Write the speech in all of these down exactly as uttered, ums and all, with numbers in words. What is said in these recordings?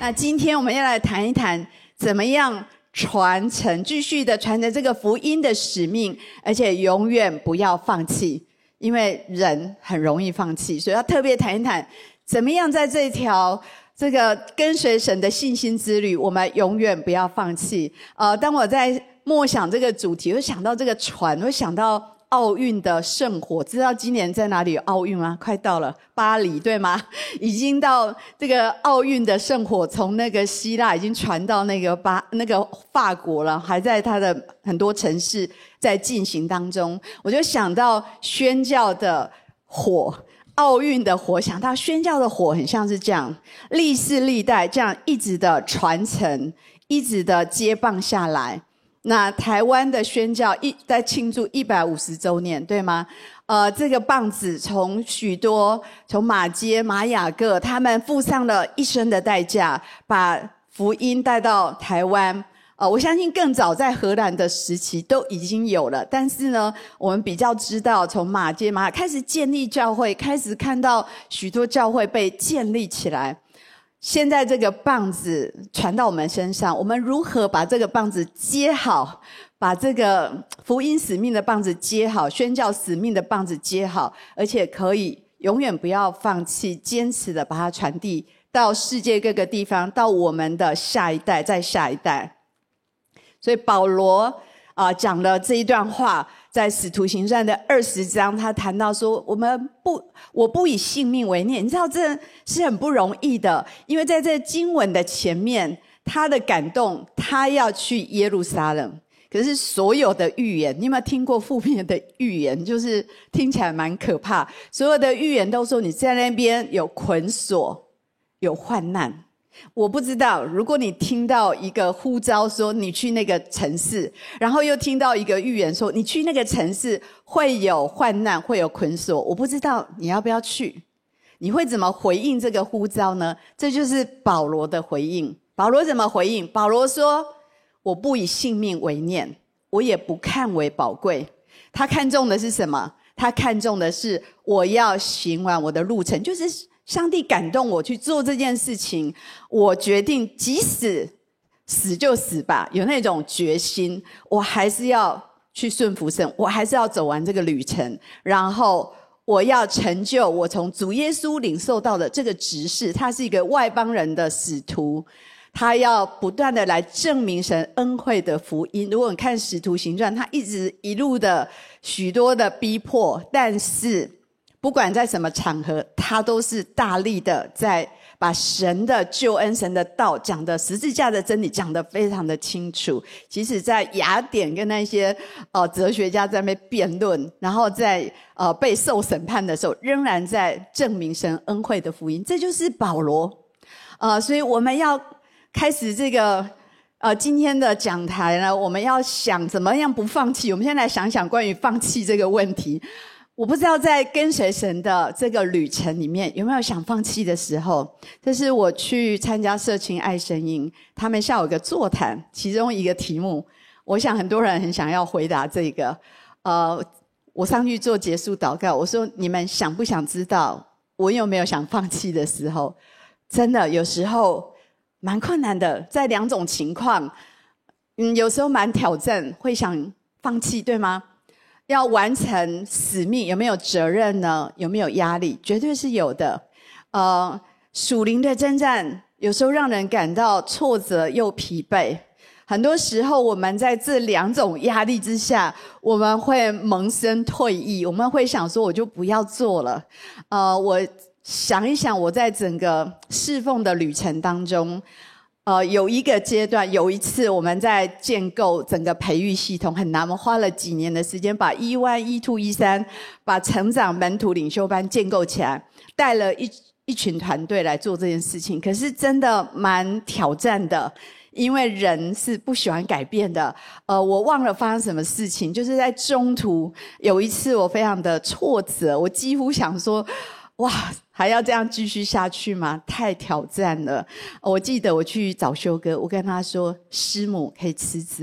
那今天我们要来谈一谈，怎么样传承，继续的传承这个福音的使命，而且永远不要放弃，因为人很容易放弃，所以要特别谈一谈，怎么样在这条这个跟随神的信心之旅，我们永远不要放弃。呃，当我在默想这个主题，我想到这个船，我想到奥运的圣火。知道今年在哪里有奥运吗？快到了，巴黎，对吗？已经到这个奥运的圣火从那个希腊已经传到那个巴那个法国了，还在它的很多城市在进行当中。我就想到宣教的火，奥运的火，想到宣教的火很像是这样，历世历代这样一直的传承，一直的接棒下来。那台湾的宣教一在庆祝一百五十周年，对吗？呃，这个棒子从许多从马偕、马雅各，他们付上了一生的代价，把福音带到台湾。呃，我相信更早在荷兰的时期都已经有了，但是呢，我们比较知道从马偕、马雅开始建立教会，开始看到许多教会被建立起来。现在这个棒子传到我们身上，我们如何把这个棒子接好，把这个福音使命的棒子接好，宣教使命的棒子接好，而且可以永远不要放弃，坚持的把它传递到世界各个地方，到我们的下一代，再下一代。所以保罗啊、呃、讲了这一段话，在使徒行传的二十章，他谈到说，我们不，我不以性命为念。你知道这是很不容易的，因为在这经文的前面，他的感动，他要去耶路撒冷。可是所有的预言，你有没有听过负面的预言？就是听起来蛮可怕。所有的预言都说你在那边有捆锁，有患难。我不知道，如果你听到一个呼召说你去那个城市，然后又听到一个预言说你去那个城市会有患难，会有捆锁，我不知道你要不要去，你会怎么回应这个呼召呢？这就是保罗的回应。保罗怎么回应？保罗说，我不以性命为念，我也不看为宝贵。他看重的是什么？他看重的是我要行完我的路程，就是上帝感动我去做这件事情，我决定即使死就死吧，有那种决心，我还是要去顺服神，我还是要走完这个旅程，然后我要成就我从主耶稣领受到的这个职事。他是一个外邦人的使徒，他要不断的来证明神恩惠的福音。如果你看使徒行传，他一直一路的许多的逼迫，但是不管在什么场合，他都是大力的在把神的救恩、神的道讲的十字架的真理讲得非常的清楚。即使在雅典跟那些呃哲学家在那边辩论，然后在呃被受审判的时候，仍然在证明神恩惠的福音。这就是保罗。呃，所以我们要开始这个呃今天的讲台呢，我们要想怎么样不放弃。我们先来想想关于放弃这个问题。我不知道在跟随神的这个旅程里面有没有想放弃的时候。这是我去参加社青爱神营，他们下午有个座谈，其中一个题目，我想很多人很想要回答这个。呃，我上去做结束祷告，我说你们想不想知道我有没有想放弃的时候？真的有时候蛮困难的，在两种情况，嗯，有时候蛮挑战，会想放弃，对吗？要完成使命，有没有责任呢？有没有压力？绝对是有的。呃，属灵的征战有时候让人感到挫折又疲惫。很多时候我们在这两种压力之下，我们会萌生退意，我们会想说我就不要做了。呃，我想一想，我在整个侍奉的旅程当中，呃，有一个阶段，有一次我们在建构整个培育系统很难，我们花了几年的时间，把 E 一、E 二、E 三，把成长门徒领袖班建构起来，带了一一群团队来做这件事情。可是真的蛮挑战的，因为人是不喜欢改变的。呃，我忘了发生什么事情，就是在中途有一次我非常的挫折，我几乎想说，哇，还要这样继续下去吗？太挑战了。我记得我去找修哥，我跟他说，师母可以辞职吗？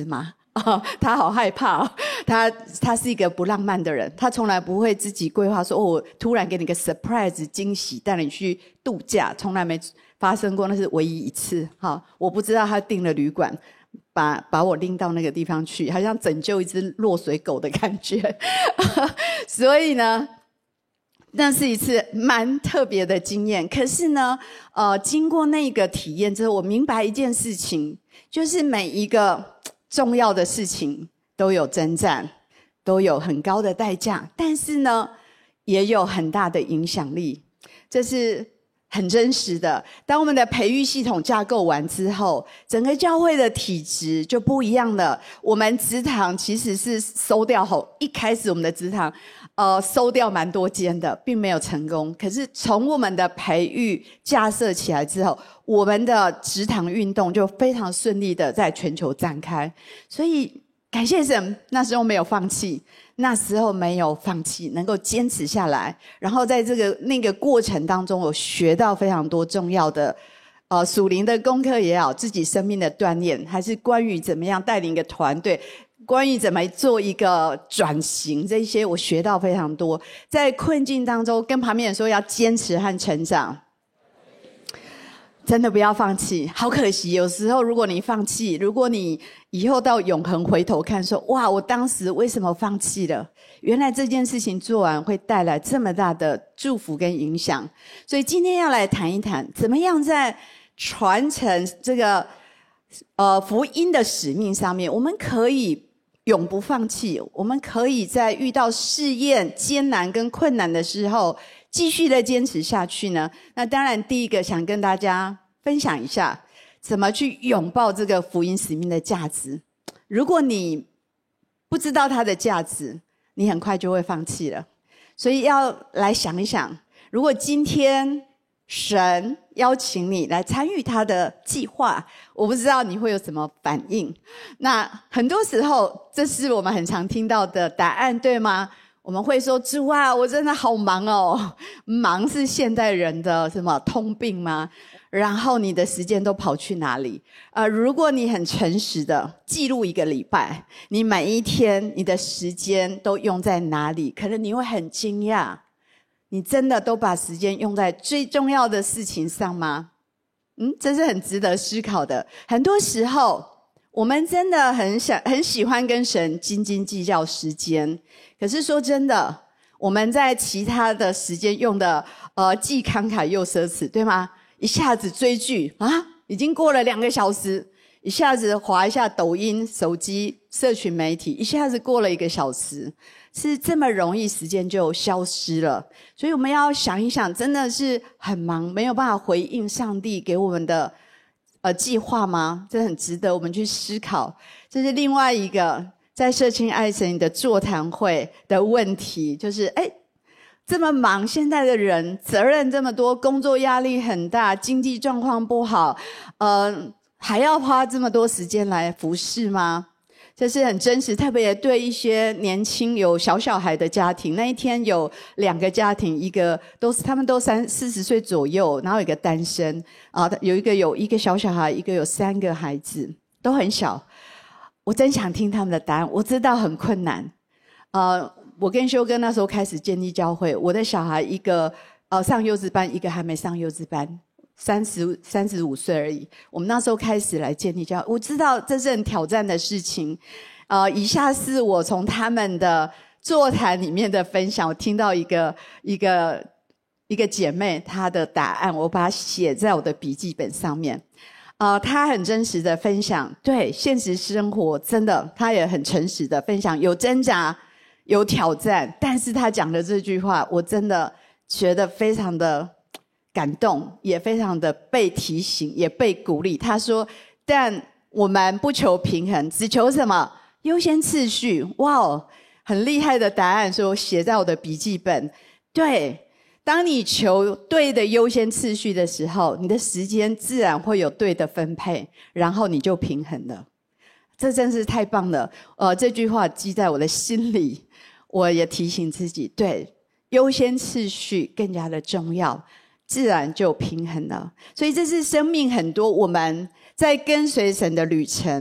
哦，他好害怕哦，他他是一个不浪漫的人，他从来不会自己规划说，哦，我突然给你个 surprise 惊喜，带你去度假，从来没发生过，那是唯一一次。好，我不知道他订了旅馆，把把我拎到那个地方去，好像拯救一只落水狗的感觉。所以呢，那是一次蛮特别的经验。可是呢，呃，经过那个体验之后，我明白一件事情，就是每一个重要的事情都有征战，都有很高的代价，但是呢，也有很大的影响力，这是很真实的。当我们的培育系统架构完之后，整个教会的体质就不一样了。我们职堂其实是收掉后，一开始我们的职堂呃收掉蛮多间的，并没有成功。可是从我们的培育架设起来之后，我们的职堂运动就非常顺利的在全球展开。所以感谢神，那时候没有放弃，那时候没有放弃，能够坚持下来。然后在这个那个过程当中，我学到非常多重要的呃属灵的功课也好，自己生命的锻炼，还是关于怎么样带领一个团队，关于怎么做一个转型，这些我学到非常多。在困境当中，跟旁边人说要坚持和成长。真的不要放弃，好可惜。有时候如果你放弃，如果你以后到永恒回头看说，哇，我当时为什么放弃了？原来这件事情做完会带来这么大的祝福跟影响。所以今天要来谈一谈，怎么样在传承这个呃福音的使命上面，我们可以永不放弃，我们可以在遇到试验、艰难跟困难的时候，继续的坚持下去呢？那当然，第一个想跟大家分享一下，怎么去拥抱这个福音使命的价值。如果你不知道它的价值，你很快就会放弃了。所以要来想一想，如果今天神邀请你来参与他的计划，我不知道你会有什么反应。那很多时候，这是我们很常听到的答案，对吗？我们会说，主啊，我真的好忙哦。忙是现代人的什么通病吗？然后你的时间都跑去哪里？呃，如果你很诚实的记录一个礼拜，你每一天你的时间都用在哪里？可能你会很惊讶，你真的都把时间用在最重要的事情上吗？嗯，这是很值得思考的。很多时候，我们真的很想很喜欢跟神斤斤计较时间，可是说真的，我们在其他的时间用的呃既慷慨又奢侈，对吗？一下子追剧啊，已经过了两个小时；一下子滑一下抖音、手机、社群媒体，一下子过了一个小时，是这么容易时间就消失了。所以我们要想一想，真的是很忙，没有办法回应上帝给我们的呃计划吗？这很值得我们去思考。这是另外一个在社青爱神的座谈会的问题，就是哎。这么忙，现在的人责任这么多，工作压力很大，经济状况不好，呃，还要花这么多时间来服侍吗？这是很真实，特别对一些年轻有小小孩的家庭。那一天有两个家庭，一个都是他们都三四十岁左右，然后有一个单身啊，有一个有一个小小孩，一个有三个孩子，都很小。我真想听他们的答案，我知道很困难，呃。我跟修哥那时候开始建立教会，我的小孩一个呃上幼稚班，一个还没上幼稚班，三十三十五岁而已。我们那时候开始来建立教会，我知道这是很挑战的事情。呃，以下是我从他们的座谈里面的分享，我听到一个一个一个姐妹她的答案，我把它写在我的笔记本上面。呃，她很真实的分享，对现实生活真的，她也很诚实的分享，有挣扎。有挑战，但是他讲的这句话，我真的觉得非常的感动，也非常的被提醒，也被鼓励。他说：“但我们不求平衡，只求什么？优先次序。”哇哦，很厉害的答案，所以我写在我的笔记本。对，当你求对的优先次序的时候，你的时间自然会有对的分配，然后你就平衡了。这真是太棒了！呃，这句话记在我的心里。我也提醒自己，对，优先次序更加的重要，自然就平衡了。所以这是生命很多我们在跟随神的旅程，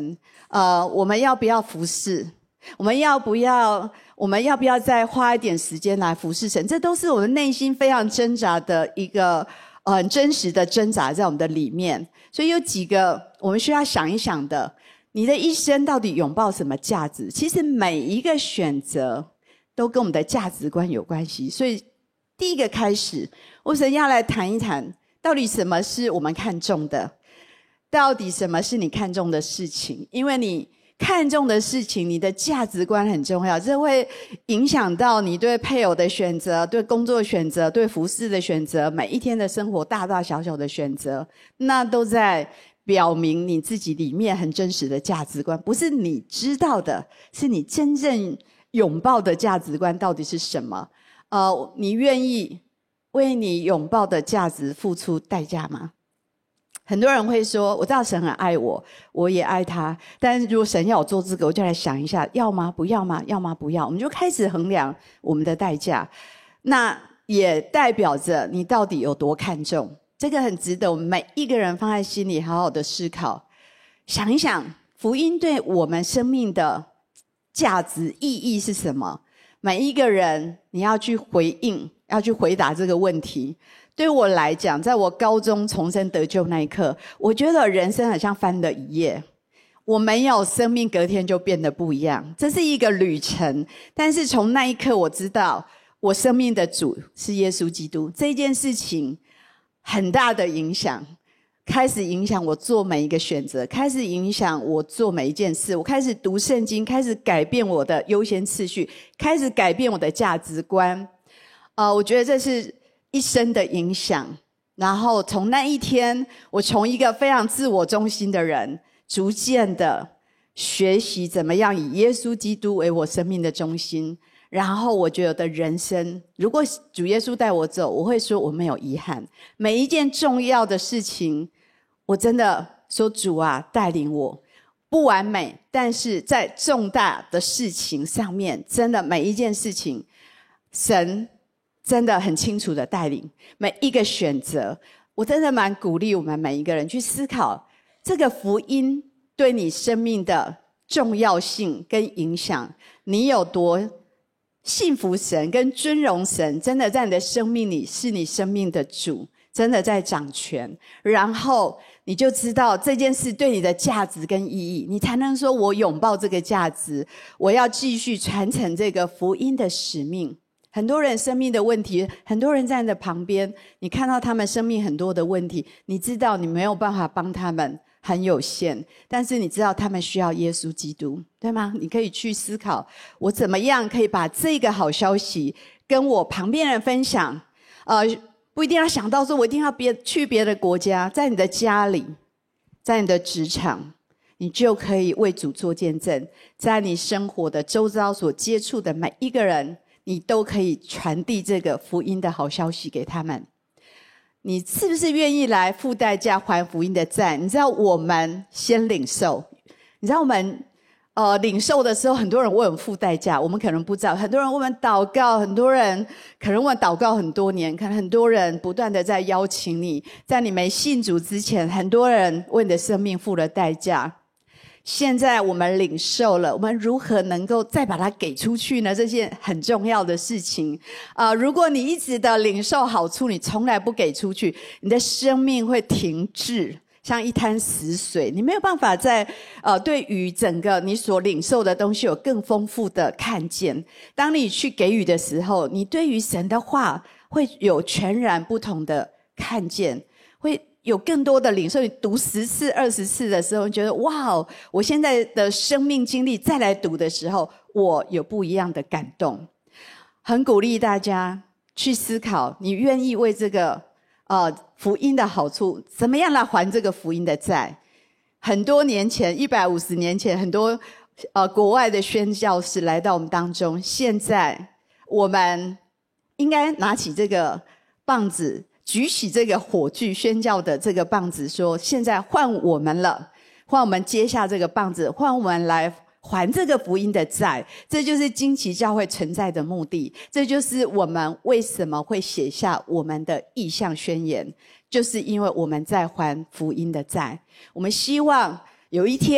呃，我们要不要服侍？我们要不要？我们要不要再花一点时间来服侍神？这都是我们内心非常挣扎的一个呃很真实的挣扎在我们的里面。所以有几个我们需要想一想的：你的一生到底拥抱什么价值？其实每一个选择都跟我们的价值观有关系。所以第一个开始，我想要来谈一谈，到底什么是我们看重的？到底什么是你看重的事情？因为你看重的事情，你的价值观很重要，这会影响到你对配偶的选择，对工作选择，对服侍的选择，每一天的生活大大小小的选择，那都在表明你自己里面很真实的价值观，不是你知道的，是你真正拥抱的价值观到底是什么？呃，你愿意为你拥抱的价值付出代价吗？很多人会说，我知道神很爱我，我也爱他，但是如果神要我做这个，我就来想一下，要吗？不要吗？要吗？不要？我们就开始衡量我们的代价，那也代表着你到底有多看重。这个很值得我们每一个人放在心里好好的思考，想一想福音对我们生命的价值意义是什么。每一个人你要去回应，要去回答这个问题。对我来讲，在我高中重生得救那一刻，我觉得人生很像翻了一页，我没有生命隔天就变得不一样，这是一个旅程。但是从那一刻我知道我生命的主是耶稣基督，这件事情很大的影响，开始影响我做每一个选择，开始影响我做每一件事。我开始读圣经，开始改变我的优先次序，开始改变我的价值观。呃，我觉得这是一生的影响。然后从那一天，我从一个非常自我中心的人，逐渐的学习怎么样以耶稣基督为我生命的中心。然后我觉得我的人生，如果主耶稣带我走，我会说我没有遗憾。每一件重要的事情，我真的说主啊，带领我。不完美，但是在重大的事情上面，真的每一件事情，神真的很清楚的带领每一个选择。我真的蛮鼓励我们每一个人去思考这个福音对你生命的重要性跟影响，你有多信服神跟尊荣神，真的在你的生命里是你生命的主，真的在掌权。然后你就知道这件事对你的价值跟意义，你才能说我拥抱这个价值，我要继续传承这个福音的使命。很多人生命的问题，很多人在你的旁边，你看到他们生命很多的问题，你知道你没有办法帮他们，很有限，但是你知道他们需要耶稣基督，对吗？你可以去思考，我怎么样可以把这个好消息跟我旁边人分享。呃，不一定要想到说我一定要别去别的国家，在你的家里，在你的职场，你就可以为主做见证。在你生活的周遭所接触的每一个人，你都可以传递这个福音的好消息给他们。你是不是愿意来付代价还福音的债？你知道我们先领受，你知道我们呃领受的时候，很多人为我们付代价，我们可能不知道。很多人为我们祷告，很多人可能为我们祷告很多年，可能很多人不断的在邀请你，在你没信主之前，很多人为你的生命付了代价。现在我们领受了，我们如何能够再把它给出去呢？这件很重要的事情啊、呃！如果你一直的领受好处，你从来不给出去，你的生命会停滞，像一滩死水，你没有办法在呃对于整个你所领受的东西有更丰富的看见。当你去给予的时候，你对于神的话会有全然不同的看见，会有更多的领受。你读十次二十次的时候，你觉得哇，我现在的生命经历再来读的时候，我有不一样的感动。很鼓励大家去思考，你愿意为这个呃福音的好处，怎么样来还这个福音的债？很多年前，一百五十年前，很多呃国外的宣教士来到我们当中。现在我们应该拿起这个棒子，举起这个火炬，宣教的这个棒子，说现在换我们了，换我们接下这个棒子，换我们来还这个福音的债。这就是惊奇教会存在的目的，这就是我们为什么会写下我们的意向宣言，就是因为我们在还福音的债。我们希望有一天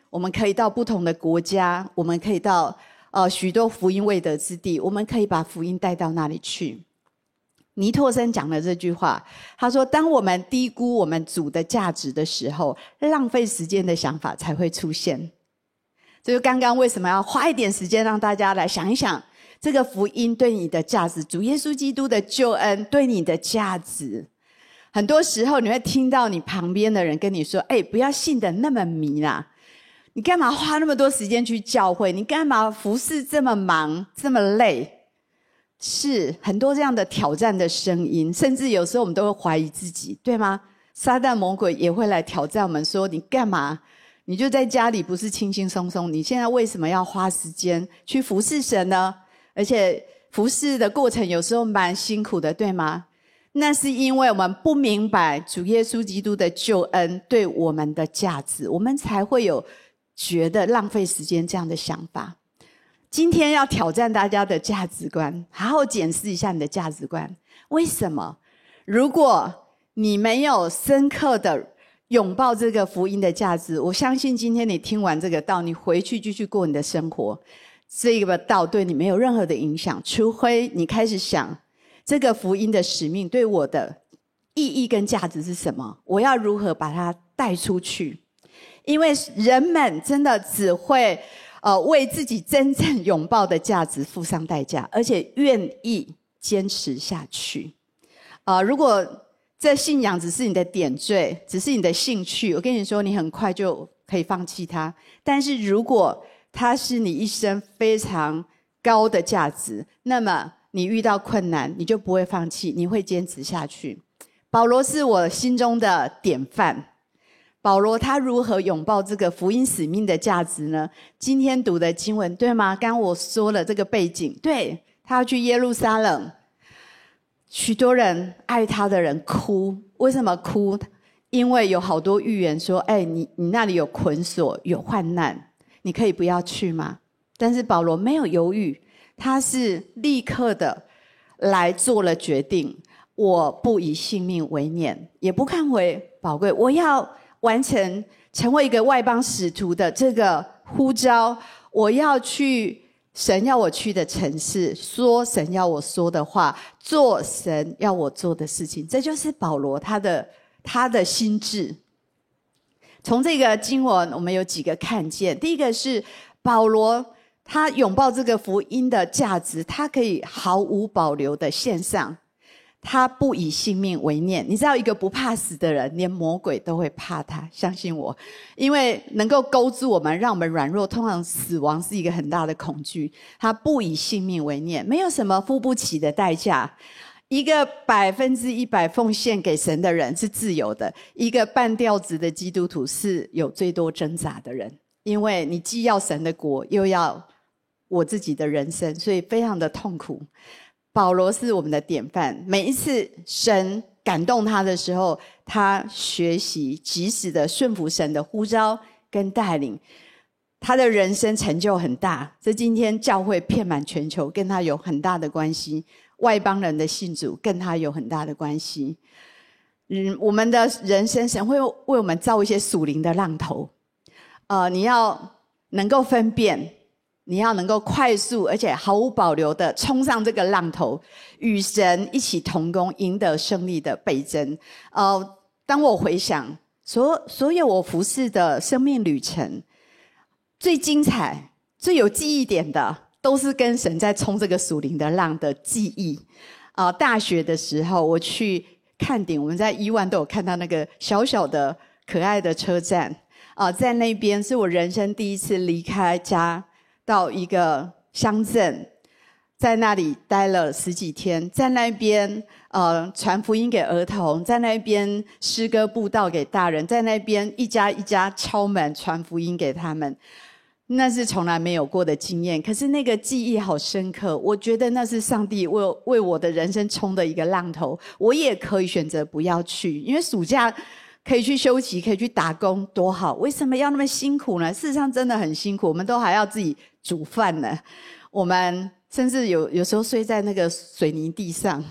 我们可以到不同的国家，我们可以到呃许多福音未得之地，我们可以把福音带到那里去。尼托生讲了这句话，他说当我们低估我们主的价值的时候，浪费时间的想法才会出现。这就刚刚为什么要花一点时间让大家来想一想这个福音对你的价值，主耶稣基督的救恩对你的价值。很多时候你会听到你旁边的人跟你说，哎，不要信得那么迷啦，你干嘛花那么多时间去教会，你干嘛服事这么忙这么累。是很多这样的挑战的声音，甚至有时候我们都会怀疑自己，对吗？撒旦魔鬼也会来挑战我们说，你干嘛，你就在家里不是轻轻松松，你现在为什么要花时间去服侍神呢？而且服侍的过程有时候蛮辛苦的，对吗？那是因为我们不明白主耶稣基督的救恩对我们的价值，我们才会有觉得浪费时间这样的想法。今天要挑战大家的价值观，好好检视一下你的价值观。为什么？如果你没有深刻的拥抱这个福音的价值，我相信今天你听完这个道，你回去继续过你的生活，这个道对你没有任何的影响，除非你开始想这个福音的使命对我的意义跟价值是什么，我要如何把它带出去。因为人们真的只会呃，为自己真正拥抱的价值付上代价，而且愿意坚持下去。呃，如果这信仰只是你的点缀，只是你的兴趣，我跟你说，你很快就可以放弃它。但是如果它是你一生非常高的价值，那么你遇到困难，你就不会放弃，你会坚持下去。保罗是我心中的典范。保罗他如何拥抱这个福音使命的价值呢？今天读的经文对吗？刚刚我说了这个背景，对，他要去耶路撒冷，许多人爱他的人哭。为什么哭？因为有好多预言说，哎，你你那里有捆锁，有患难，你可以不要去吗？但是保罗没有犹豫，他是立刻的来做了决定，我不以性命为念，也不看为宝贵，我要完成成为一个外邦使徒的这个呼召，我要去神要我去的城市，说神要我说的话，做神要我做的事情。这就是保罗他的他的心志。从这个经文我们有几个看见，第一个是保罗他拥抱这个福音的价值，他可以毫无保留的献上，他不以性命为念。你知道一个不怕死的人，连魔鬼都会怕他，相信我，因为能够勾住我们，让我们软弱，通常死亡是一个很大的恐惧。他不以性命为念，没有什么付不起的代价。一个百分之一百奉献给神的人是自由的，一个半吊子的基督徒是有最多挣扎的人，因为你既要神的国，又要我自己的人生，所以非常的痛苦。保罗是我们的典范，每一次神感动他的时候，他学习及时的顺服神的呼召跟带领，他的人生成就很大。这今天教会遍满全球，跟他有很大的关系，外邦人的信主跟他有很大的关系。嗯，我们的人生神会为我们造一些属灵的浪头，呃，你要能够分辨，你要能够快速而且毫无保留的冲上这个浪头，与神一起同工，赢得胜利的倍增。呃，当我回想所所有我服侍的生命旅程，最精彩、最有记忆点的，都是跟神在冲这个属灵的浪的记忆。呃，大学的时候我去看顶，我们在一万都有看到那个小小的可爱的车站。呃，在那边是我人生第一次离开家，到一个乡镇，在那里待了十几天，在那边呃传福音给儿童，在那边诗歌布道给大人，在那边一家一家敲门传福音给他们。那是从来没有过的经验，可是那个记忆好深刻。我觉得那是上帝为为我的人生冲的一个浪头。我也可以选择不要去，因为暑假可以去休息，可以去打工，多好！为什么要那么辛苦呢？事实上真的很辛苦，我们都还要自己煮饭呢。我们甚至有有时候睡在那个水泥地上，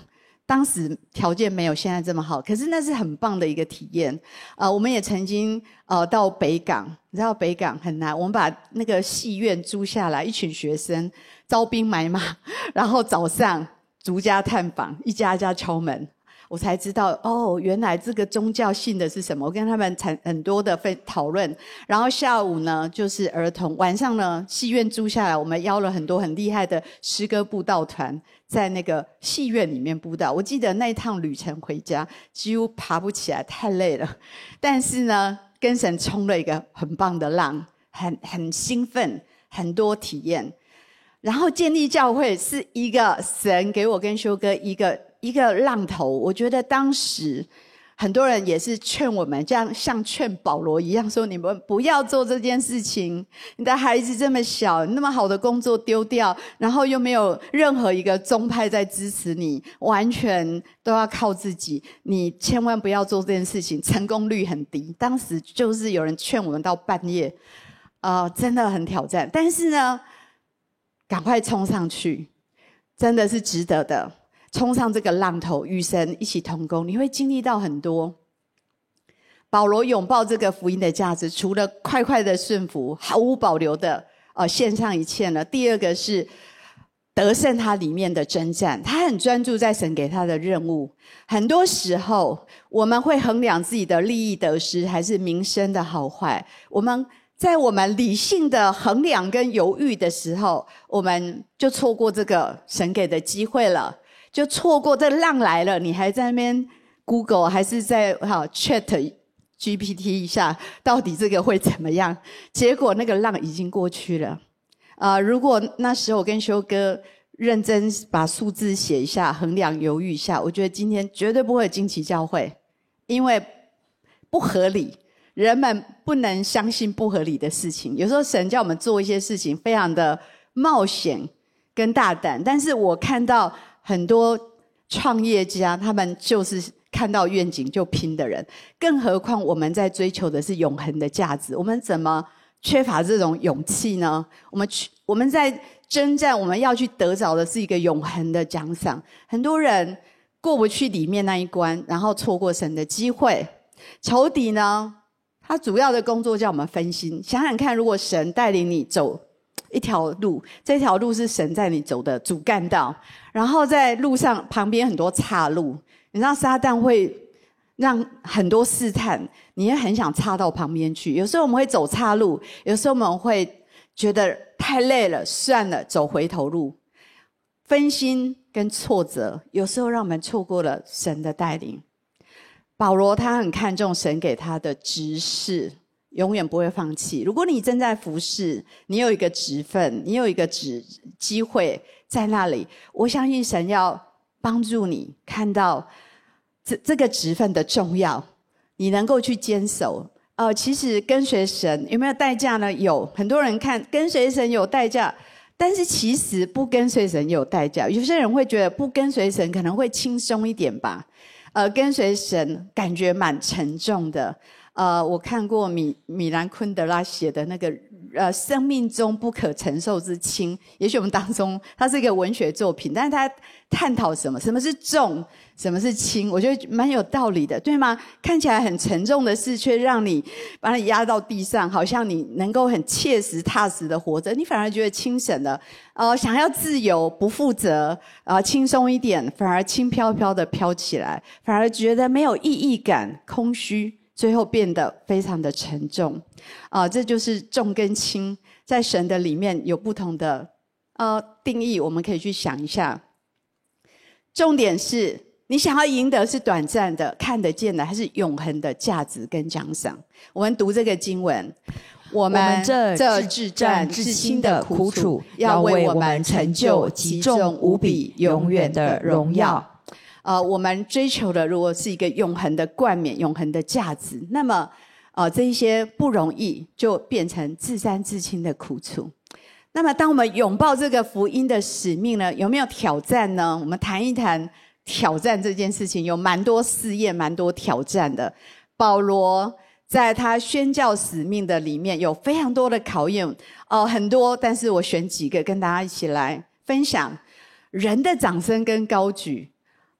当时条件没有现在这么好，可是那是很棒的一个体验。呃，我们也曾经呃到北港，你知道北港很难，我们把那个戏院租下来，一群学生招兵买马，然后早上逐家探访，一家一家敲门。我才知道哦，原来这个宗教信的是什么。我跟他们谈很多的分讨论，然后下午呢就是儿童，晚上呢戏院租下来，我们邀了很多很厉害的诗歌布道团，在那个戏院里面布道。我记得那一趟旅程回家，几乎爬不起来，太累了。但是呢，跟神冲了一个很棒的浪，很很兴奋，很多体验。然后建立教会是一个神给我跟修哥一个。一个浪头，我觉得当时很多人也是劝我们，这样像劝保罗一样说：你们不要做这件事情。你的孩子这么小，那么好的工作丢掉，然后又没有任何一个宗派在支持你，完全都要靠自己。你千万不要做这件事情，成功率很低。当时就是有人劝我们到半夜，呃，真的很挑战。但是呢，赶快冲上去，真的是值得的。冲上这个浪头，与神一起同工，你会经历到很多。保罗拥抱这个福音的价值，除了快快的顺服，毫无保留的呃献上一切呢。第二个是得胜他里面的征战，他很专注在神给他的任务。很多时候我们会衡量自己的利益得失，还是名声的好坏。我们在我们理性的衡量跟犹豫的时候，我们就错过这个神给的机会了。就错过这浪来了，你还在那边 Google 还是在好 Chat G P T 一下，到底这个会怎么样？结果那个浪已经过去了。呃，如果那时候我跟修哥认真把数字写一下，衡量犹豫一下，我觉得今天绝对不会有惊奇教会，因为不合理，人们不能相信不合理的事情。有时候神叫我们做一些事情，非常的冒险跟大胆，但是我看到。很多创业家，他们就是看到愿景就拼的人，更何况我们在追求的是永恒的价值，我们怎么缺乏这种勇气呢？我们去我们在征战，我们要去得着的是一个永恒的奖赏。很多人过不去里面那一关，然后错过神的机会。仇敌呢，他主要的工作叫我们分心。想想看，如果神带领你走一条路，这条路是神在你走的主干道，然后在路上旁边很多岔路，你知道撒旦会让很多试探，你也很想岔到旁边去。有时候我们会走岔路，有时候我们会觉得太累了，算了，走回头路。分心跟挫折，有时候让我们错过了神的带领。保罗他很看重神给他的职事，永远不会放弃。如果你正在服侍，你有一个职分，你有一个职机会在那里，我相信神要帮助你看到这这个职分的重要，你能够去坚守。呃，其实跟随神有没有代价呢？有，很多人看跟随神有代价，但是其实不跟随神有代价。有些人会觉得不跟随神可能会轻松一点吧，呃，跟随神感觉蛮沉重的。呃，我看过米米兰昆德拉写的那个呃生命中不可承受之轻，也许我们当中它是一个文学作品，但是它探讨什么？什么是重？什么是轻？我觉得蛮有道理的，对吗？看起来很沉重的事，却让你把你压到地上，好像你能够很切实踏实的活着，你反而觉得轻省了。呃，想要自由不负责，呃，轻松一点，反而轻飘飘的飘起来，反而觉得没有意义感，空虚。最后变得非常的沉重，啊、呃，这就是重跟轻，在神的里面有不同的呃定义，我们可以去想一下。重点是你想要赢得是短暂的、看得见的，还是永恒的价值跟奖赏？我们读这个经文，我们这至战至轻的苦楚，要为我们成就极重无比、永远的荣耀。呃，我们追求的如果是一个永恒的冠冕、永恒的价值，那么，呃，这一些不容易就变成至战至轻的苦楚。那么，当我们拥抱这个福音的使命呢，有没有挑战呢？我们谈一谈挑战这件事情，有蛮多试验、蛮多挑战的。保罗在他宣教使命的里面有非常多的考验，呃，很多，但是我选几个跟大家一起来分享。人的掌声跟高举。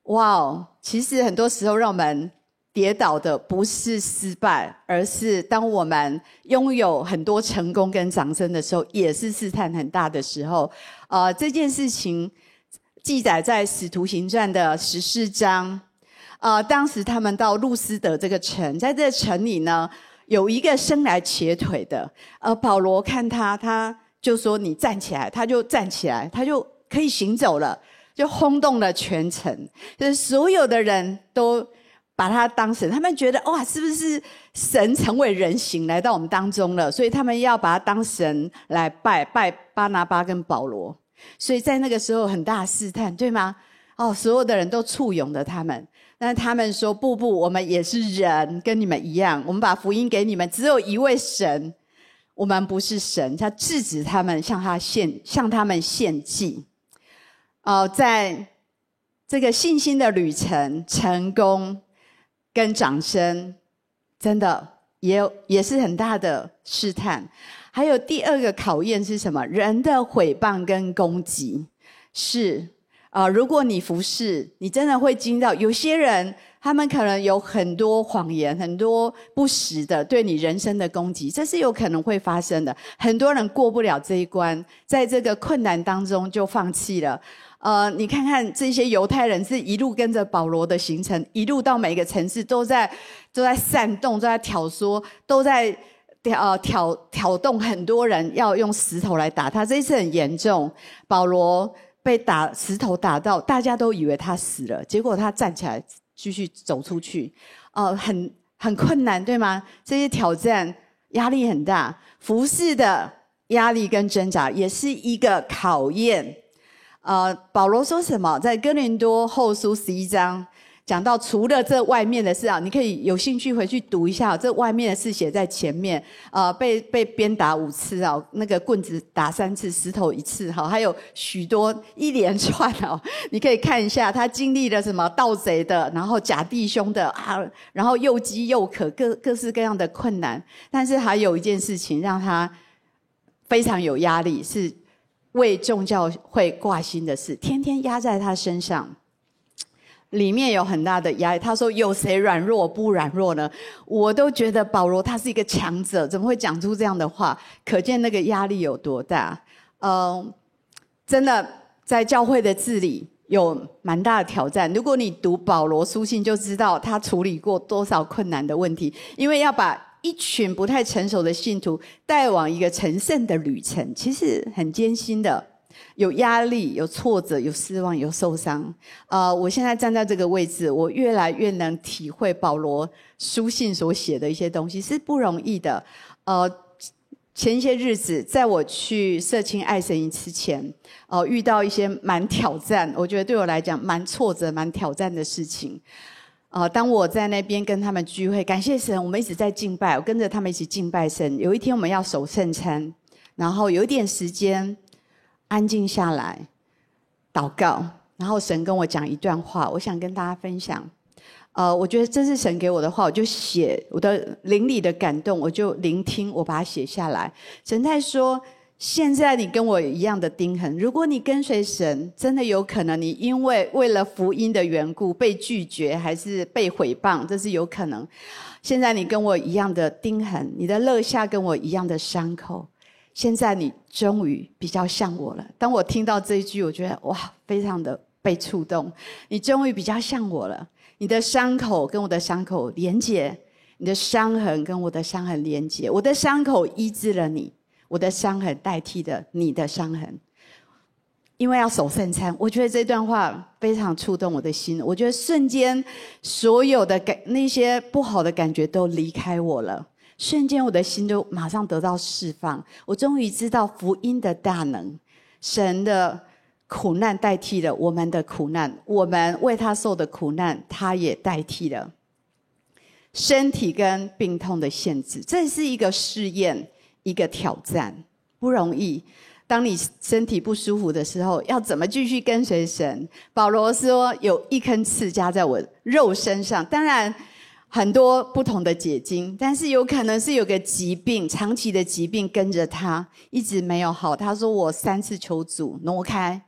哇哦，其实很多时候让我们跌倒的不是失败，而是当我们拥有很多成功跟掌声的时候，也是试探很大的时候。呃，这件事情记载在《使徒行传》的十四章。呃，当时他们到路斯德这个城，在这个城里呢，有一个生来瘸腿的。呃，保罗看他，他就说：“你站起来。”他就站起来，他就可以行走了，就轰动了全城。就是所有的人都把他当神，他们觉得哇，是不是神成为人形来到我们当中了？所以他们要把他当神来拜，拜巴拿巴跟保罗。所以在那个时候很大的试探，对吗？哦，所有的人都簇拥着他们，但他们说不不，我们也是人，跟你们一样，我们把福音给你们，只有一位神，我们不是神。他制止他们向他献向他们献祭。哦，在这个信心的旅程，成功跟掌声真的也有也是很大的试探。还有第二个考验是什么？人的毁谤跟攻击。是呃，如果你服侍，你真的会经历到有些人他们可能有很多谎言，很多不实的对你人生的攻击，这是有可能会发生的。很多人过不了这一关，在这个困难当中就放弃了。呃，你看看这些犹太人是一路跟着保罗的行程，一路到每个城市都在都在煽动，都在挑唆，都在呃挑挑动很多人要用石头来打他。这一次很严重，保罗被打石头打到，大家都以为他死了，结果他站起来继续走出去。呃，很很困难，对吗？这些挑战压力很大，服侍的压力跟挣扎也是一个考验。呃，保罗说什么？在哥林多后书十一章讲到，除了这外面的事啊，你可以有兴趣回去读一下，这外面的事写在前面。呃，被被鞭打五次啊，那个棍子打三次，石头一次哈，还有许多一连串哦，你可以看一下他经历了什么盗贼的，然后假弟兄的啊，然后又饥又渴，各各式各样的困难。但是还有一件事情让他非常有压力，是为众教会挂心的事，天天压在他身上，里面有很大的压力。他说：“有谁软弱不软弱呢？”我都觉得保罗他是一个强者，怎么会讲出这样的话？可见那个压力有多大。嗯，真的在教会的治理有蛮大的挑战。如果你读保罗书信，就知道他处理过多少困难的问题，因为要把一群不太成熟的信徒带往一个成圣的旅程，其实很艰辛的，有压力，有挫折，有失望，有受伤。呃，我现在站在这个位置，我越来越能体会保罗书信所写的一些东西是不容易的。呃，前一些日子，在我去社青爱神营之前，呃，遇到一些蛮挑战，我觉得对我来讲蛮挫折、蛮挑战的事情。呃，当我在那边跟他们聚会，感谢神，我们一直在敬拜，我跟着他们一起敬拜神。有一天我们要守圣餐，然后有一点时间安静下来祷告，然后神跟我讲一段话，我想跟大家分享。呃，我觉得这是神给我的话，我就写我的灵里的感动，我就聆听，我把它写下来。神在说，现在你跟我一样的钉痕，如果你跟随神，真的有可能你因为为了福音的缘故被拒绝，还是被毁谤，这是有可能。现在你跟我一样的钉痕，你的肋下跟我一样的伤口，现在你终于比较像我了。当我听到这一句，我觉得哇，非常的被触动。你终于比较像我了，你的伤口跟我的伤口连结，你的伤痕跟我的伤痕连结，我的伤口医治了你，我的伤痕代替了你的伤痕。因为要守圣餐，我觉得这段话非常触动我的心。我觉得瞬间所有的感那些不好的感觉都离开我了，瞬间我的心就马上得到释放。我终于知道福音的大能，神的苦难代替了我们的苦难，我们为他受的苦难他也代替了。身体跟病痛的限制，这是一个试验，一个挑战，不容易。当你身体不舒服的时候，要怎么继续跟随神？保罗说有一根刺加在我肉身上，当然很多不同的解经，但是有可能是有个疾病，长期的疾病跟着他一直没有好。他说我三次求主挪开，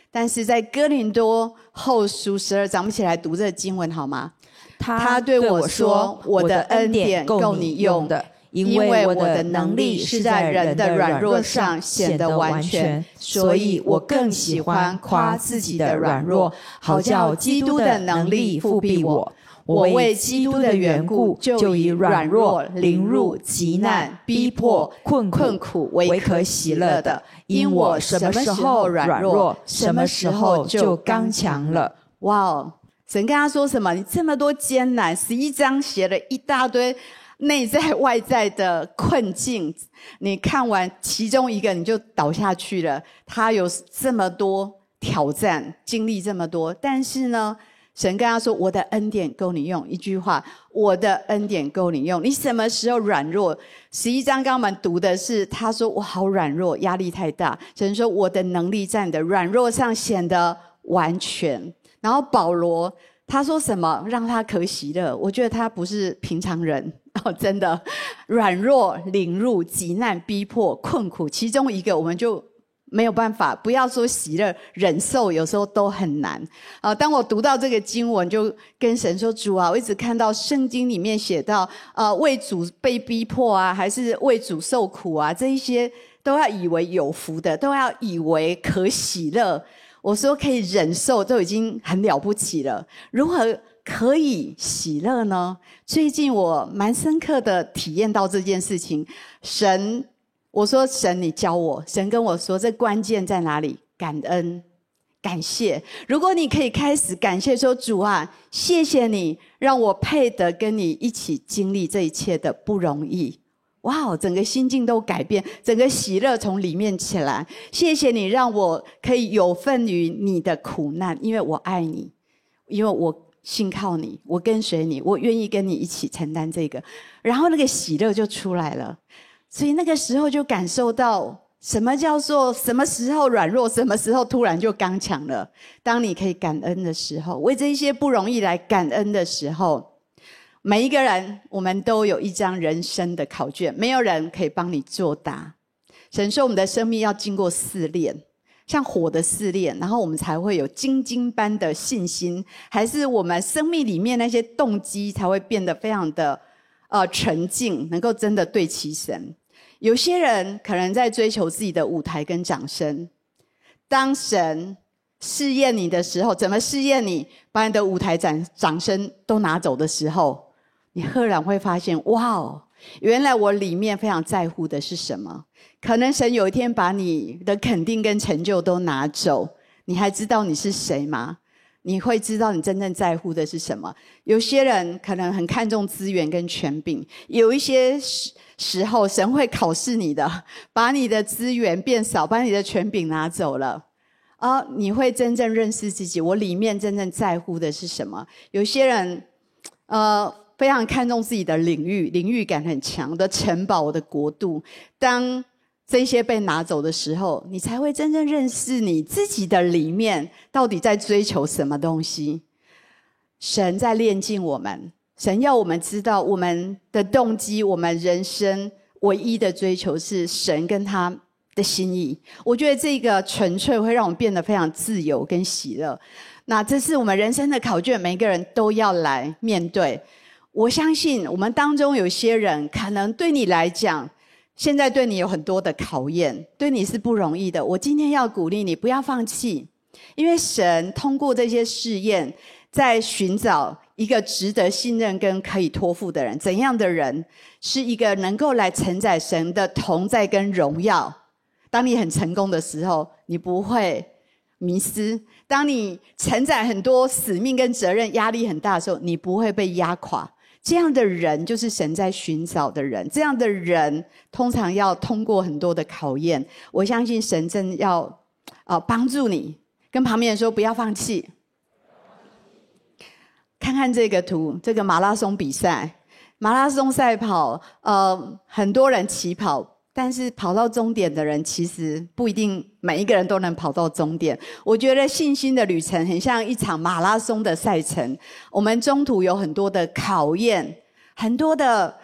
但是在哥林多后书十二章，我们一起来读这个经文好吗？ 他对我说：“我的恩典够你用的，因为我的能力是在人的软弱上显得完全，所以我更喜欢夸自己的软弱，好叫基督的能力复庇我。我为基督的缘故，就以软弱、凌辱、急难、逼迫、困苦为可喜乐的，因我什么时候软弱，什么时候就刚强了。” 哇哦！神跟他说什么？你这么多艰难，十一章写了一大堆内在外在的困境，你看完其中一个你就倒下去了。他有这么多挑战，经历这么多，但是呢，神跟他说：“我的恩典够你用。”一句话，我的恩典够你用。你什么时候软弱？十一章刚刚我们读的是，他说我好软弱，压力太大。神说我的能力在你的软弱上显得完全。然后保罗他说什么让他可喜乐？我觉得他不是平常人哦，真的软弱、凌辱、急难、逼迫、困苦，其中一个我们就没有办法，不要说喜乐，忍受有时候都很难啊。当我读到这个经文，就跟神说：“主啊，我一直看到圣经里面写到，呃，为主被逼迫啊，还是为主受苦啊，这一些都要以为有福的，都要以为可喜乐。”我说可以忍受都已经很了不起了，如何可以喜乐呢？最近我蛮深刻的体验到这件事情。神，我说神你教我，神跟我说这关键在哪里？感恩感谢。如果你可以开始感谢说，主啊，谢谢你让我配得跟你一起经历这一切的不容易。哇，整个心境都改变，整个喜乐从里面起来。谢谢你让我可以有份于你的苦难，因为我爱你，因为我信靠你，我跟随你，我愿意跟你一起承担这个。然后那个喜乐就出来了。所以那个时候就感受到什么叫做什么时候软弱，什么时候突然就刚强了。当你可以感恩的时候，为这些不容易来感恩的时候，每一个人我们都有一张人生的考卷，没有人可以帮你作答。神说我们的生命要经过试炼，像火的试炼，然后我们才会有金晶般的信心，还是我们生命里面那些动机才会变得非常的呃沉静，能够真的对齐神。有些人可能在追求自己的舞台跟掌声，当神试验你的时候，怎么试验你？把你的舞台掌掌声都拿走的时候，你赫然会发现，哇哦，原来我里面非常在乎的是什么？可能神有一天把你的肯定跟成就都拿走，你还知道你是谁吗？你会知道你真正在乎的是什么？有些人可能很看重资源跟权柄，有一些时候神会考试你的，把你的资源变少，把你的权柄拿走了。啊，你会真正认识自己，我里面真正在乎的是什么？有些人呃非常看重自己的领域，领域感很强，我的城堡，我的国度。当这些被拿走的时候，你才会真正认识你自己的里面到底在追求什么东西。神在炼净我们，神要我们知道我们的动机，我们人生唯一的追求是神跟他的心意。我觉得这个纯粹会让我们变得非常自由跟喜乐。那这是我们人生的考卷，每一个人都要来面对。我相信我们当中有些人，可能对你来讲，现在对你有很多的考验，对你是不容易的。我今天要鼓励你，不要放弃，因为神通过这些试验，在寻找一个值得信任跟可以托付的人。怎样的人是一个能够来承载神的同在跟荣耀？当你很成功的时候，你不会迷失；当你承载很多使命跟责任，压力很大的时候，你不会被压垮。这样的人就是神在寻找的人，这样的人通常要通过很多的考验。我相信神正要呃帮助你，跟旁边人说不要放弃。看看这个图，这个马拉松比赛，马拉松赛跑，呃，很多人起跑，但是跑到终点的人其实不一定每一个人都能跑到终点。我觉得信心的旅程很像一场马拉松的赛程，我们中途有很多的考验，很多的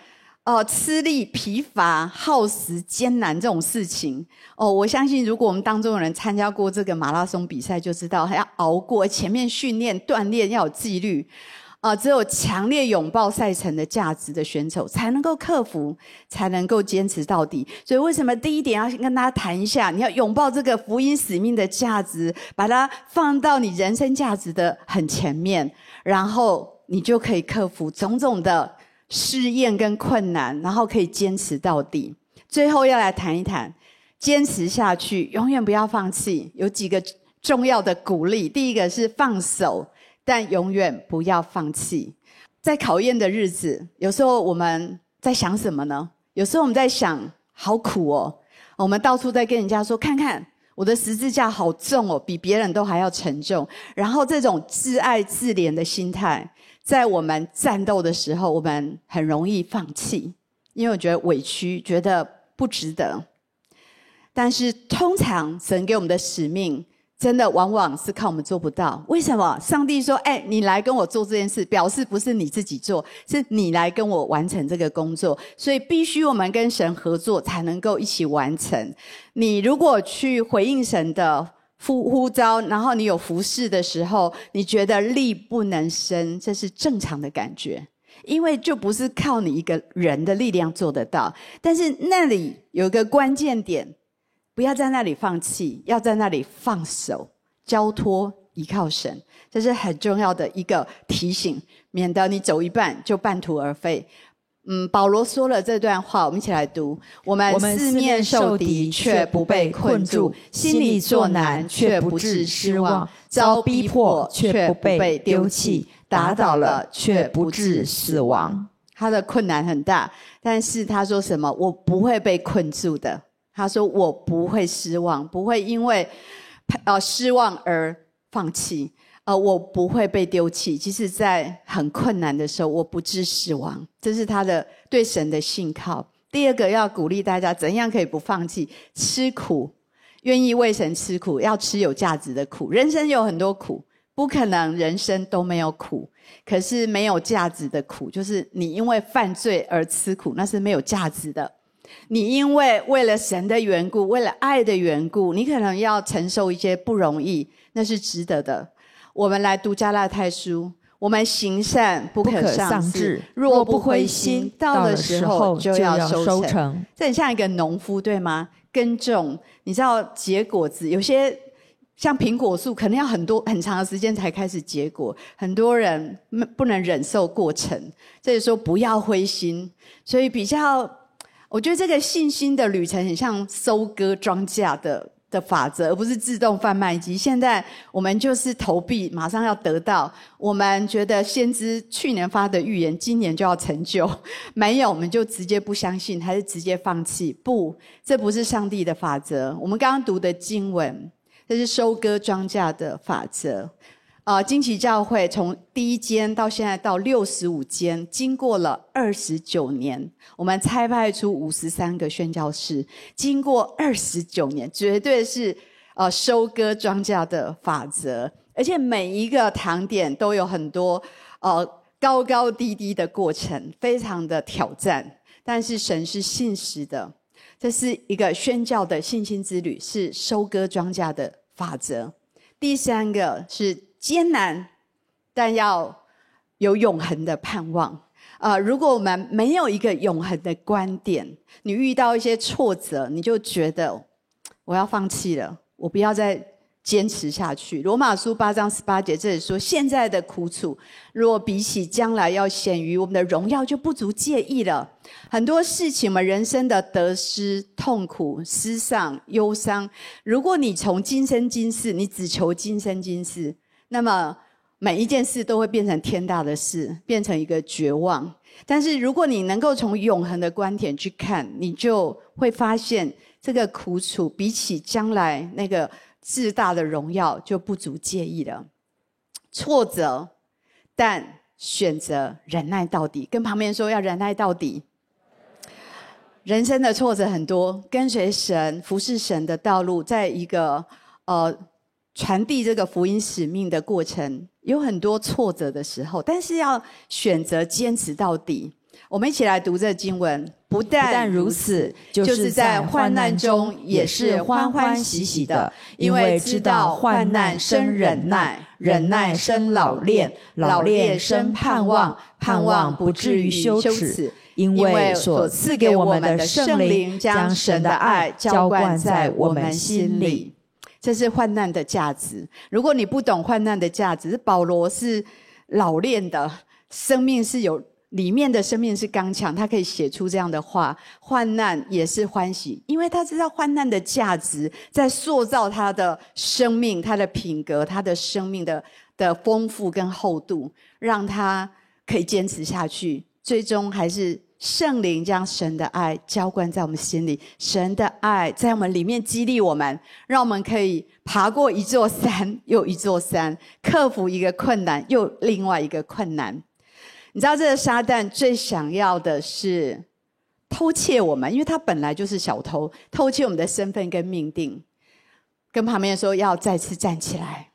呃，吃力、疲乏、耗时、艰难这种事情，哦，我相信如果我们当中有人参加过这个马拉松比赛，就知道还要熬过前面训练、锻炼，要有纪律。呃，只有强烈拥抱赛程的价值的选手，才能够克服，才能够坚持到底。所以，为什么第一点要先跟大家谈一下，你要拥抱这个福音使命的价值，把它放到你人生价值的很前面，然后你就可以克服种种的试验跟困难，然后可以坚持到底。最后要来谈一谈坚持下去，永远不要放弃。有几个重要的鼓励，第一个是放手，但永远不要放弃。在考验的日子，有时候我们在想什么呢？有时候我们在想，好苦哦，我们到处在跟人家说，看看我的十字架好重哦，比别人都还要沉重。然后这种自爱自怜的心态，在我们战斗的时候，我们很容易放弃，因为我觉得委屈，觉得不值得。但是通常神给我们的使命，真的往往是靠我们做不到。为什么？上帝说，哎，你来跟我做这件事，表示不是你自己做，是你来跟我完成这个工作。所以必须我们跟神合作，才能够一起完成。你如果去回应神的呼呼召，然后你有服侍的时候，你觉得力不能生，这是正常的感觉，因为就不是靠你一个人的力量做得到。但是那里有一个关键点，不要在那里放弃，要在那里放手，交托依靠神，这是很重要的一个提醒，免得你走一半就半途而废。嗯，保罗说了这段话，我们一起来读。我们四面受敌，却不被困住；心里作难，却不致失望；遭逼迫，却不被丢弃；打倒了，却不致死亡。他的困难很大，但是他说什么？我不会被困住的。他说我不会失望，不会因为呃失望而放弃。呃，我不会被丢弃，即使在很困难的时候，我不致死亡。这是他的对神的信靠。第二个要鼓励大家，怎样可以不放弃？吃苦，愿意为神吃苦，要吃有价值的苦。人生有很多苦，不可能人生都没有苦。可是没有价值的苦，就是你因为犯罪而吃苦，那是没有价值的。你因为为了神的缘故，为了爱的缘故，你可能要承受一些不容易，那是值得的。我们来读加拉太书，我们行善不可丧志，若不灰心，到的时候就要收成。这很像一个农夫，对吗？耕种，你知道结果子，有些像苹果树可能要很多很长的时间才开始结果，很多人不能忍受过程，所以说不要灰心。所以比较我觉得这个信心的旅程很像收割庄稼的的法则，而不是自动贩卖机。现在我们就是投币，马上要得到。我们觉得先知去年发的预言，今年就要成就，没有我们就直接不相信，还是直接放弃？不，这不是上帝的法则。我们刚刚读的经文，这是收割庄稼的法则。呃，惊奇教会从第一间到现在到六十五间，经过了二十九年，我们差派出五十三个宣教士，经过二十九年，绝对是呃收割庄稼的法则。而且每一个堂点都有很多呃高高低低的过程，非常的挑战。但是神是信实的，这是一个宣教的信心之旅，是收割庄稼的法则。第三个是艰难，但要有永恒的盼望。呃，如果我们没有一个永恒的观点，你遇到一些挫折，你就觉得我要放弃了，我不要再坚持下去。罗马书八章十八节这里说，现在的苦楚若比起将来要显于我们的荣耀，就不足介意了。很多事情，我们人生的得失、痛苦、失丧、忧伤，如果你从今生今世，你只求今生今世，那么每一件事都会变成天大的事，变成一个绝望。但是如果你能够从永恒的观点去看，你就会发现这个苦楚比起将来那个至大的荣耀就不足介意了。挫折，但选择忍耐到底。跟旁边说要忍耐到底。人生的挫折很多，跟随神、服侍神的道路，在一个呃传递这个福音使命的过程，有很多挫折的时候，但是要选择坚持到底。 我们一起来读这经文。不但, 不但如此， 就是在患难中也是欢欢喜喜的，因为知道患难生忍耐，忍耐生老练，老练生盼望，盼望不至于羞耻，因为所赐给我们的圣灵将神的爱浇灌在我们心里。这是患难的价值。如果你不懂患难的价值，保罗是老练的，生命是有里面的生命是刚强，他可以写出这样的话。患难也是欢喜，因为他知道患难的价值在塑造他的生命，他的品格，他的生命的的丰富跟厚度，让他可以坚持下去。最终还是圣灵将神的爱浇灌在我们心里，神的爱在我们里面激励我们，让我们可以爬过一座山又一座山，克服一个困难又另外一个困难。你知道这个撒旦最想要的是偷窃我们，因为他本来就是小偷，偷窃我们的身份跟命定。跟旁边人说要再次站起来。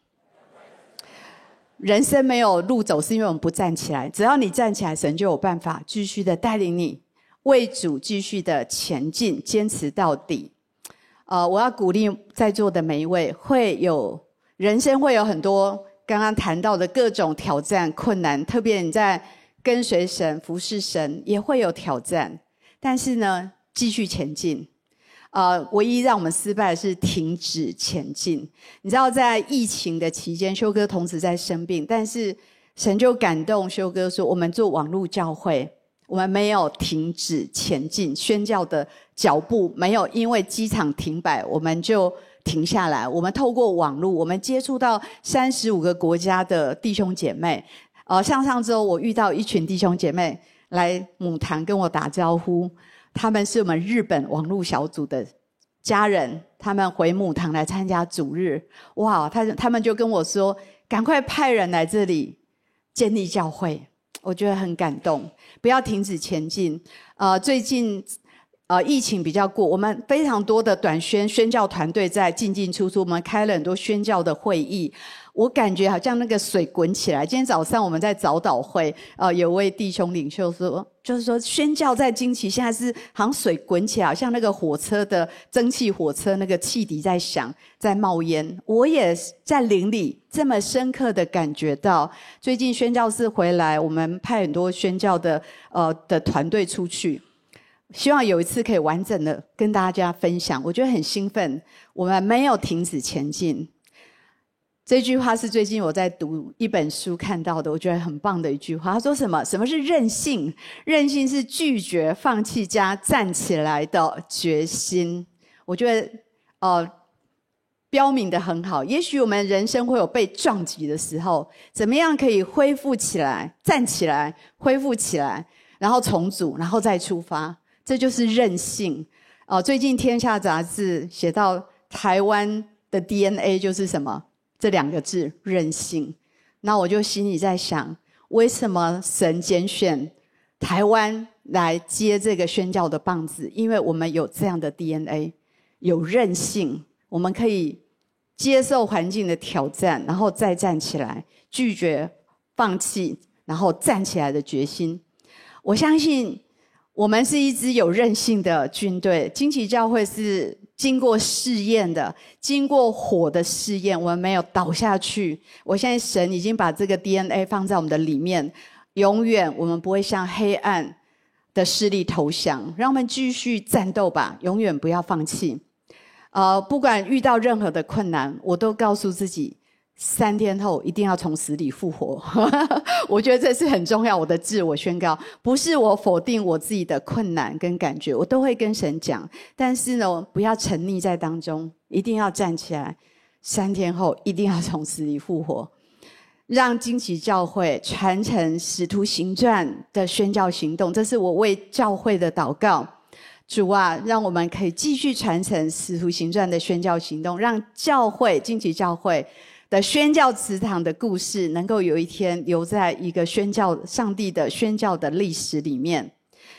人生没有路走，是因为我们不站起来。只要你站起来，神就有办法继续的带领你，为主继续的前进，坚持到底。呃，我要鼓励在座的每一位，会有人生会有很多刚刚谈到的各种挑战困难，特别你在跟随神服侍神也会有挑战，但是呢继续前进。呃，唯一让我们失败的是停止前进。你知道在疫情的期间，修哥同时在生病，但是神就感动修哥说，我们做网络教会，我们没有停止前进，宣教的脚步没有因为机场停摆我们就停下来。我们透过网络，我们接触到三十五个国家的弟兄姐妹。呃，像上周我遇到一群弟兄姐妹来母堂跟我打招呼，他们是我们日本网络小组的家人，他们回母堂来参加主日。哇，他他们就跟我说，赶快派人来这里建立教会。我觉得很感动，不要停止前进。呃，最近呃疫情比较过，我们非常多的短宣宣教团队在进进出出，我们开了很多宣教的会议。我感觉好像那个水滚起来。今天早上我们在早祷会，呃，有位弟兄领袖说，就是说宣教在惊奇，现在是好像水滚起来，好像那个火车的蒸汽火车那个汽笛在响，在冒烟。我也在灵里这么深刻的感觉到，最近宣教士回来，我们派很多宣教的呃的团队出去，希望有一次可以完整的跟大家分享。我觉得很兴奋，我们没有停止前进。这句话是最近我在读一本书看到的，我觉得很棒的一句话。他说什么？什么是韧性？韧性是拒绝、放弃加站起来的决心。我觉得呃，标明得很好。也许我们人生会有被撞击的时候，怎么样可以恢复起来、站起来、恢复起来，然后重组，然后再出发，这就是韧性。呃，最近《天下》杂志写到台湾的 D N A 就是什么？这两个字，韧性。那我就心里在想，为什么神拣选台湾来接这个宣教的棒子？因为我们有这样的 D N A， 有韧性，我们可以接受环境的挑战，然后再站起来，拒绝放弃，然后站起来的决心。我相信我们是一支有韧性的军队。惊奇教会是经过试验的，经过火的试验，我们没有倒下去。我相信神已经把这个 D N A 放在我们的里面，永远我们不会向黑暗的势力投降。让我们继续战斗吧，永远不要放弃。呃，不管遇到任何的困难，我都告诉自己，三天后一定要从死里复活。我觉得这是很重要，我的自我宣告，不是我否定我自己的困难跟感觉，我都会跟神讲。但是呢，不要沉溺在当中，一定要站起来，三天后一定要从死里复活。让惊奇教会传承使徒行传的宣教行动，这是我为教会的祷告。主啊，让我们可以继续传承使徒行传的宣教行动，让教会惊奇教会的宣教祠堂的故事能够有一天留在一个宣教上帝的宣教的历史里面。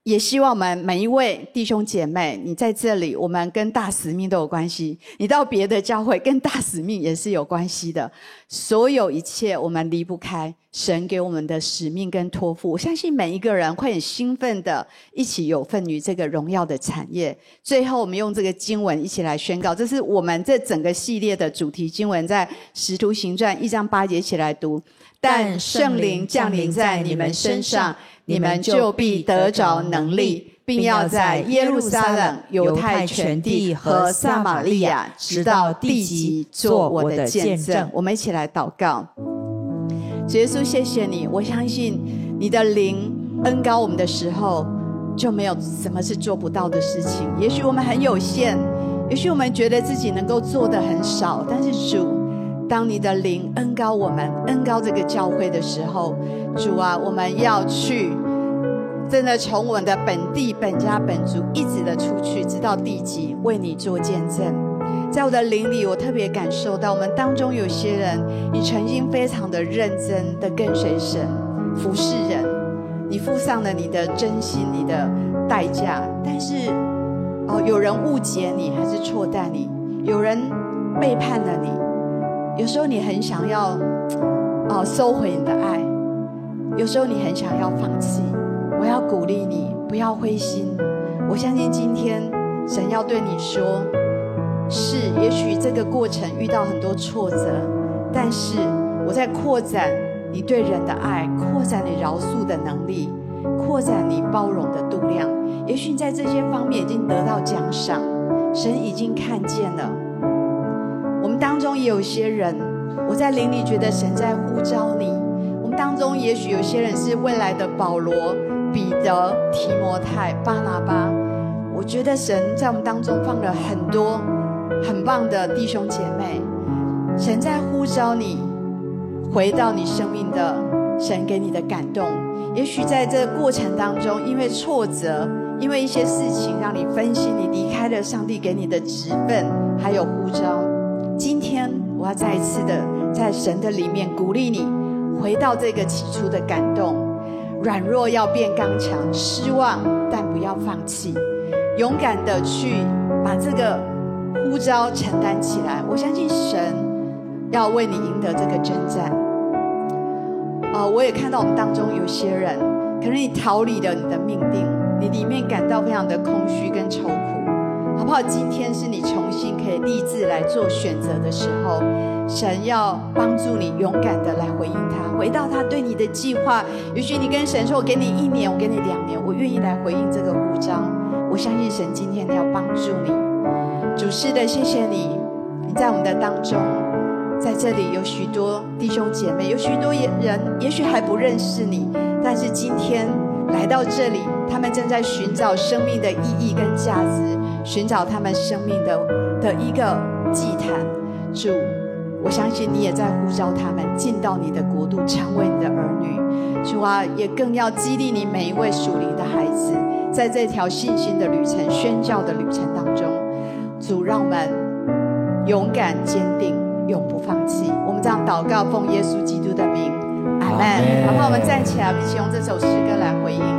也希望我们每一位弟兄姐妹，你在这里，我们跟大使命都有关系，你到别的教会跟大使命也是有关系的。所有一切我们离不开神给我们的使命跟托付，我相信每一个人会很兴奋的一起有份于这个荣耀的产业。最后我们用这个经文一起来宣告，这是我们这整个系列的主题经文，在使徒行传一章八节一起来读。但圣灵降临在你们身上，你们就必得着能力，并要在耶路撒冷、犹太全地和撒玛利亚直到地极做我的见证。我们一起来祷告。主耶稣，谢谢你，我相信你的灵恩膏我们的时候，就没有什么是做不到的事情。也许我们很有限，也许我们觉得自己能够做的很少，但是主，当你的灵恩膏我们，恩膏这个教会的时候，主啊，我们要去真的从我们的本地本家本族一直的出去，直到地极，为你做见证。在我的灵里，我特别感受到我们当中有些人，你曾经非常的认真的跟随神服侍人，你付上了你的真心你的代价，但是哦，有人误解你还是错待你，有人背叛了你，有时候你很想要哦收回你的爱，有时候你很想要放弃。我要鼓励你，不要灰心。我相信今天神要对你说，是也许这个过程遇到很多挫折，但是我在扩展你对人的爱，扩展你饶恕的能力，扩展你包容的度量。也许你在这些方面已经得到奖赏，神已经看见了。我们当中也有些人，我在灵里觉得神在呼召你。我们当中也许有些人是未来的保罗、彼得、提摩太、巴拿巴。我觉得神在我们当中放了很多很棒的弟兄姐妹，神在呼召你回到你生命的神给你的感动。也许在这个过程当中，因为挫折，因为一些事情让你分心，你离开了上帝给你的职分还有呼召。今天我要再一次的在神的里面鼓励你，回到这个起初的感动。软弱要变刚强，失望但不要放弃，勇敢的去把这个呼召承担起来。我相信神要为你赢得这个征战。呃，我也看到我们当中有些人，可能你逃离了你的命定，你里面感到非常的空虚跟愁苦，好不好？今天是你重新可以立志来做选择的时候，神要帮助你勇敢的来回应他，回到他对你的计划。也许你跟神说，我给你一年，我给你两年，我愿意来回应这个呼召。我相信神今天要帮助你。主是的，谢谢你，你在我们的当中。在这里有许多弟兄姐妹，有许多人也许还不认识你，但是今天来到这里，他们正在寻找生命的意义跟价值，寻找他们生命的的一个祭坛。主，我相信你也在呼召他们进到你的国度，成为你的儿女。主啊，也更要激励你每一位属灵的孩子，在这条信心的旅程、宣教的旅程当中，主让我们勇敢坚定，永不放弃。我们这样祷告，奉耶稣基督的名，阿们。好不好？我们站起来，我们一起用这首诗歌来回应。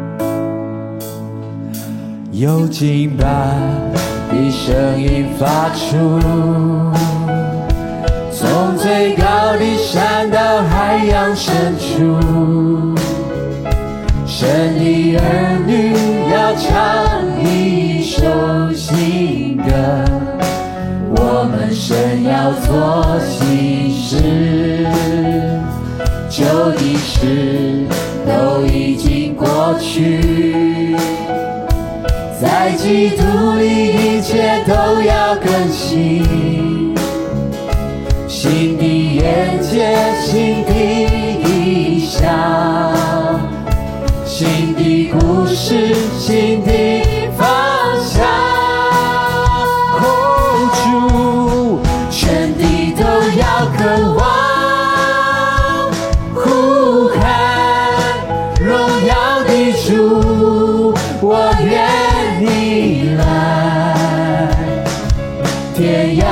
有敬拜的声音发出，从最高的山到海洋深处，神的儿女要唱一首新歌，我们神要做新事，旧的事都已经过去，在基督里一切都要更新，新的眼界，新的意象，新的故事，新的方向。哦，主，全地都要渴望呼喊荣耀的主，我愿你来，天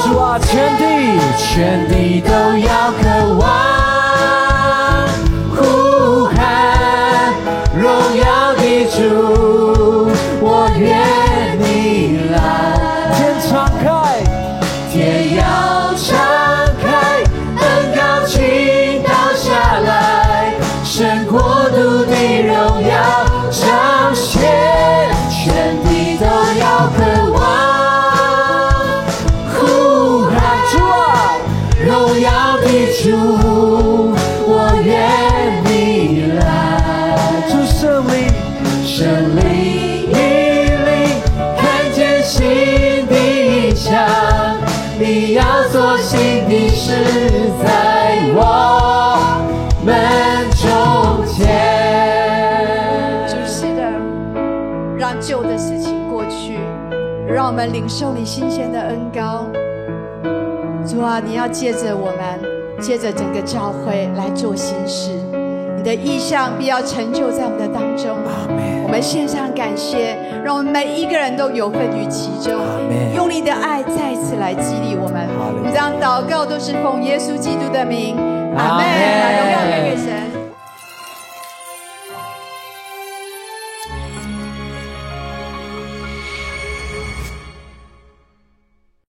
主啊，全地全地都要渴望呼喊荣耀的主，我愿你来。天敞开，天要敞开，恩膏倾倒下来，神国度的荣耀彰显，全地都要渴望呼喊主啊，荣耀的主，我愿你来。主圣灵，圣灵引领，看见新的意象，你要做新的事在我们中间。 主是的，让旧的事情过去，让我们领受你新鲜的恩膏。主啊，你要借着我们，借着整个教会来做新事，你的意象必要成就在我们的当中。我们献上感谢，让我们每一个人都有份于其中，用你的爱再次来激励我们。我们这样祷告都是奉耶稣基督的名，阿们。